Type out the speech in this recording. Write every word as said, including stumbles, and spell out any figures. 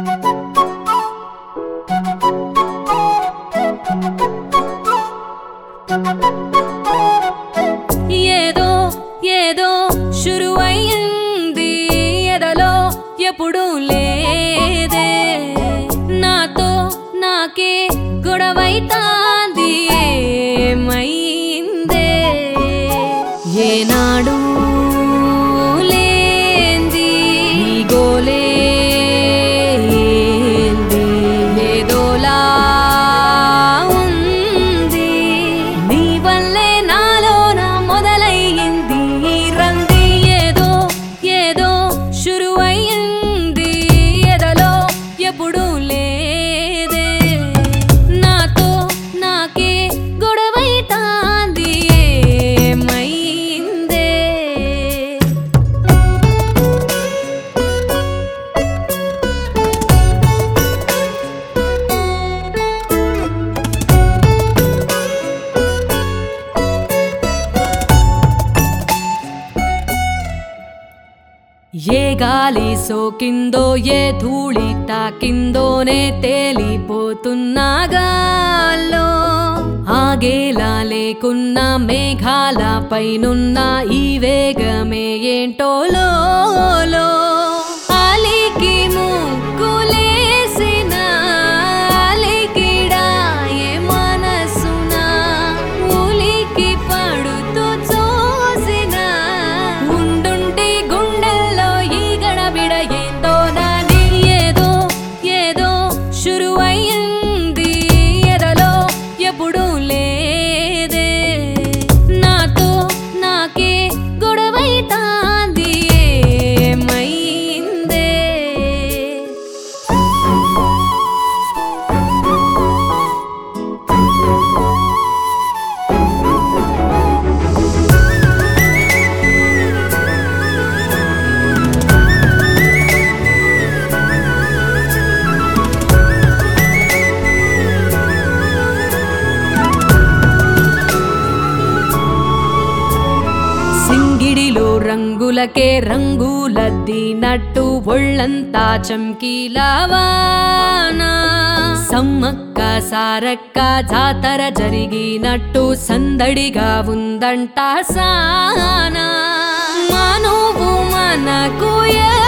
ఏదో ఏదో శురువైంది ఎదలో ఎప్పుడు లేదే నాతో నాకే గొడవైతాంది ఏమైందే ఏనాడు లేంది ఈ గోలే ఏంది ఏదోలా ఉంది నీ వల్లే నాలోన మొదలయ్యింది ఈ రంది ఏదో ఏదో శురువైంది ఎదలో ఎప్పుడు లేదే నాతో నాకే గొడవైతాంది ఏమైందే ఏ గాలి సోకిందో ఏ ధూళి తాకిందోనే తేలిపోతున్నా గాల్లో ఆగేలా లేకున్న మేఘాల పైనున్న ఈ వేగమే ఏంటో లోలో అలికి ముగ్గులేసిన అలికిడాయే మనసున ఉలికి పడుతూ చూసిన ఉండుంటి గుండెల్లో ఈ గడబిడ ఏందో దాని ఏదో ఏదో శురువైంది ఎదలో ఎప్పుడు లేదే నాతో నాకే గొడవైతాంది ఏమైందే సింగిడిలో రంగులకే రంగులద్దినట్టు ఒళ్ళంతా చమ్కీలావానా సమ్మక్క సారక్క జాతర జరిగినట్టు సందడిగా ఉందంట సానా మనువు మనకు